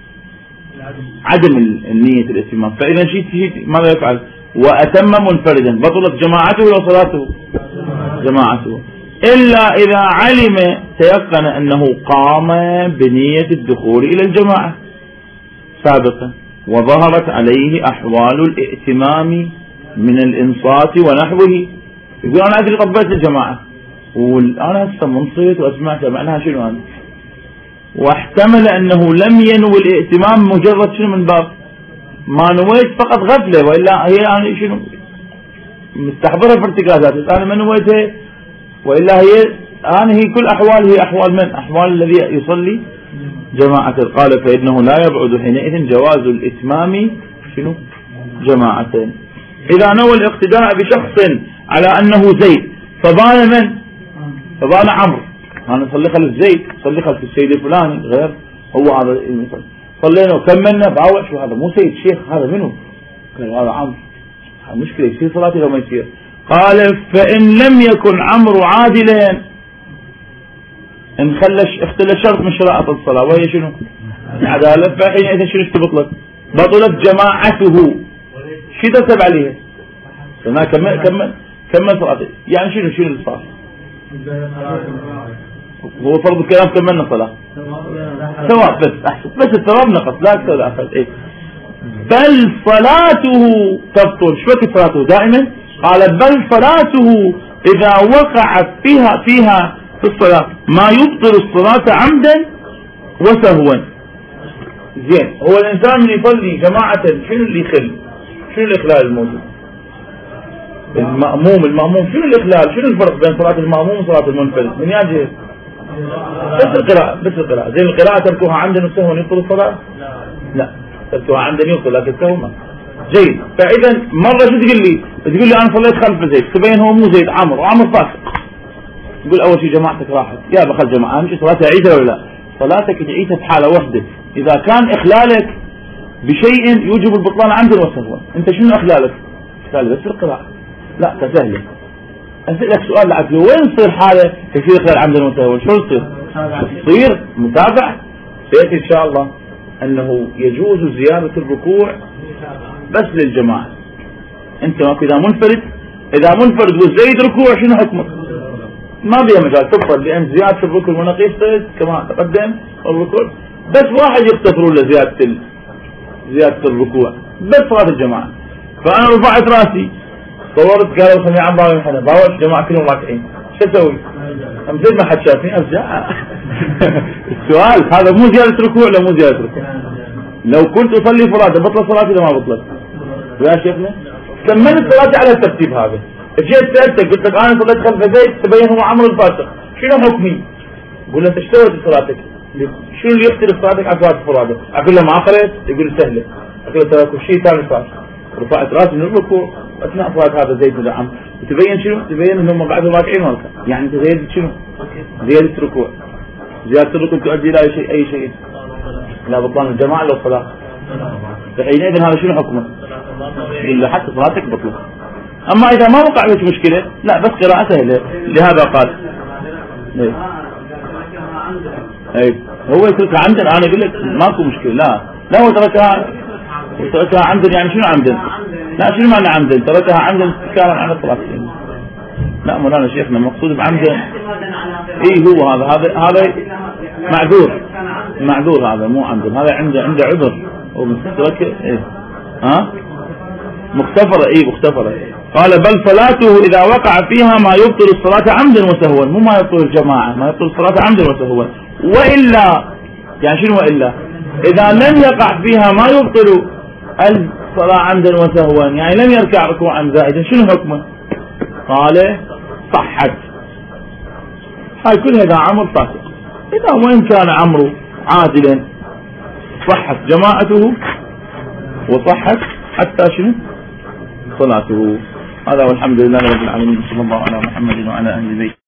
عدم النية الائتمام. فإذا شيء شيء ماذا يفعل؟ وأتم منفردا بطلت جماعته وصلاته جماعته، إلا إذا علم تيقن أنه قام بنية الدخول إلى الجماعة سابقا وظهرت عليه أحوال الائتمام من الإنصات ونحوه. يقول أنا أدري قبلت الجماعة والآن هسه منصت وأسمعت معناها شنو أنا، واحتمل أنه لم ينوي الائتمام مجرد شنو من باب ما نويت فقط غفلة، وإلا هي يعني شنو مستحضرة في ارتكازات أنا ما نويتها، وإلا هي أنا هي كل أحوال هي أحوال من أحوال الذي يصلي جماعة. قال فإنه لا يبعد حينئذ جواز الإتمام شنو جماعة. إذا نوى الاقتداء بشخص على أنه زيد فبان من فبان عمرو، أنا صلي خلف زيد صلي خلف السيد الفلاني غير هو هذا صلينا وكملنا باوع شو هذا مو سيد شيخ هذا منه، قال هذا عمرو مشكلة يصير صلاتي لو ما يصير. قال فإن لم يكن عمرو عادلا ان خلش اختل شرط من شرائط الصلاة وهي شنو العدالة، فحينئذ شنو بطلت؟ بطلت جماعته. شو ترتب عليها؟ ما كمل كمل كمل صلاته. يعني شنو شنو اللي صار؟ هو فرض الكلام كملنا صلاة ثواب بس أحسن، بس الثواب نقص لا أكثر ولا أقل. إيه؟ بل صلاته تبطل. شو وقت صلاته دائما؟ قال بل صلاته إذا وقع فيها فيها في الصلاة ما يبطل الصلاة عمدا وسهوا. زين، هو الإنسان من يصلي جماعة شنو اللي يخل؟ شنو الإخلال الموجود؟ المأموم المأموم شنو الإخلال؟ شنو الفرق بين صلاة المأموم وصلاة المنفرد؟ من يجي بس القراءة بس القراءة. زين، القراءة تركوها عمدا وسهوا يبطل الصلاة؟ لا، تركوها عمدا يبطل لكن سهوا ما. جيد، فإذا مرة شو تقول لي؟ تقول لي أنا صليت خلف زيد، تبين هو مو زيد عمرو، وعمرو فاسق. تقول أول شيء جماعتك راحت، يا بخل جماعة أهم شيء صلاتها عيدها ولا لا؟ صلاتك تعيدها في حالة واحدة إذا كان إخلالك بشيء يوجب البطلان عمدا وسهوا. أنت شنو إخلالك؟ إخلال بس القراءة. لا كسهلة. أسألك سؤال لعب، وين تصير حالة يصير إخلال عمدا وسهوا؟ شو تصير؟ تصير متابعة. سيأتي إن شاء الله أنه يجوز زيادة الركوع بس للجماعة. أنت إذا منفرد إذا منفرد وزيد ركوع شنو حكمك؟ ما بيها مجال تفضل، لأن زيادة الركوع ونقيص كما تقدم الركوع بس واحد يقتصرون لزيادة ال... زيادة الركوع بس صلاة الجماعة. فأنا رفعت راسي صورت قالوا سمع عن باوي حدا باوي الجماعة كلهم راكعين، شو أسوي؟ أمزيد ما حد شافني أرجع. السؤال هذا مو زيادة ركوع ولا مو زيادة ركوع؟ لو كنت أصلي فرادة بطلت صلاتي ولا ما بطلت؟ يا شيخنا كملت صلاتي على الترتيب هذا. جيت سألتك قلت لك أنا صليت خلف زيد تبين هو عمرو الفاسق، شنو حكمي؟ قول له أنت ايش سويت صلاتك؟ شنو اللي يختلف صلاتك عن صلاة الفرادة؟ أقول له ما قريت؟ يقول سهلة. أقول له ترى شيء ثاني صار، رفعت راسي من الركوع أثناء صلاة هذا زيد بن عمرو، وتبين شنو؟ تبين أنهم قاعدين راكعين ولا يعني أنت زيادة شنو؟ زيادة ركوع. زيادة الركوع تؤدي إلى شيء أي شيء؟ لا بطلان الجماعة لو صلاة. فحينئذ هذا شنو حكمه؟ إلا حتى صلاتك بطلت. أما إذا ما وقع لك مشكلة لا بس قراءته له. لهذا قال ايه ايه هو يتركها عمدا. أنا أقول لك ماكو مشكلة. لا لا هو تركها تركها عمدا. يعني شنو عمدا؟ لا شنو معنى عمدا؟ تركها عمدا استكارا عن الصلاة. لا مولانا شيخنا المقصود بعمدا ايه هو هذا هذا هذا معذور معذور هذا مو عمدا. هذا عنده عنده عذر ومسترك ايه ها مختفرة. ايه مختفرة. قال بل صلاته إذا وقع فيها ما يبطل الصلاة عمدا وسهوا، مو ما يبطل الجماعة، ما يبطل الصلاة عمدا وسهوا. وإلا يعني شنو وإلا؟ إذا لم يقع فيها ما يبطل الصلاة عمدا وسهوا يعني لم يركع ركوعا زائدا شنو حكمه؟ قال صحت. هاي كلها إذا عمرو فاسق. إذا وين كان عمرو عادلا صحت جماعته وصحت حتى شنو؟ صلاته. هذا والحمد لله رب العالمين. صلى الله على محمد وعلى أهل بيته.